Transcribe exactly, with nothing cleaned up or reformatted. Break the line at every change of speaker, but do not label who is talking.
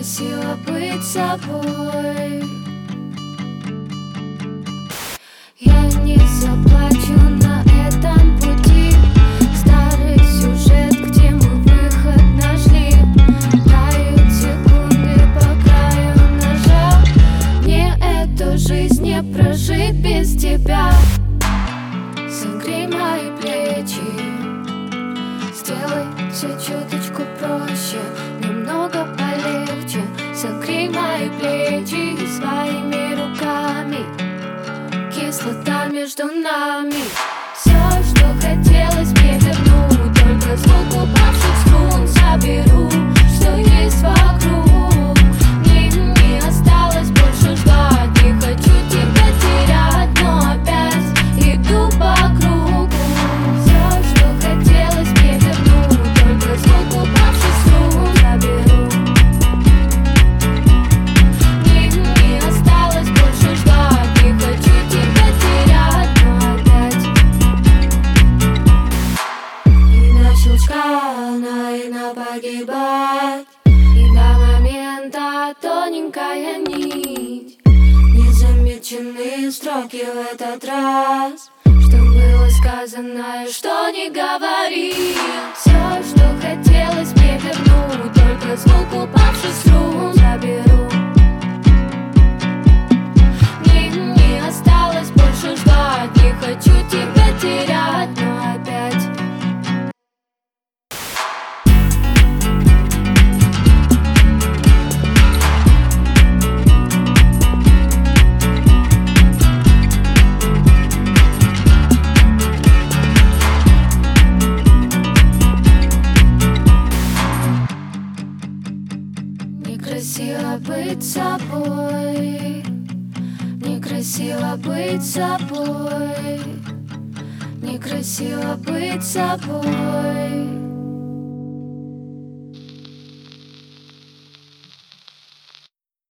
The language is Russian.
Некрасиво быть собой. Я не заплачу на этом пути. Старый сюжет, где мы выход нашли. Тают секунды по краю ножа. Мне эту жизнь не прожить без тебя. Согрей мои плечи, сделай все чуточку проще, немного полегче. Согрей мои плечи своими руками. Кислота между нами. Все, что хотелось мне вернуть, только звук упавших струн заберу. Что есть вокруг, мне не осталось больше ждать. Не хочу тебя терять, но опять иду по кругу. Все, что хотелось мне вернуть, только звук упавших струн заберу. Мне не осталось больше ждать. Не хочу тебя терять, но опять. И до щелчка наивно погибать. И до момента тоненькая нить. Незамеченные строки в этот раз. Что было сказано и что не говори. Все, что хотелось мне вернуть, только звук упавших струн заберу. Мне не осталось больше ждать. Не хочу тебя терять, но опять. Некрасиво быть собой. Некрасиво быть собой. Некрасиво быть собой.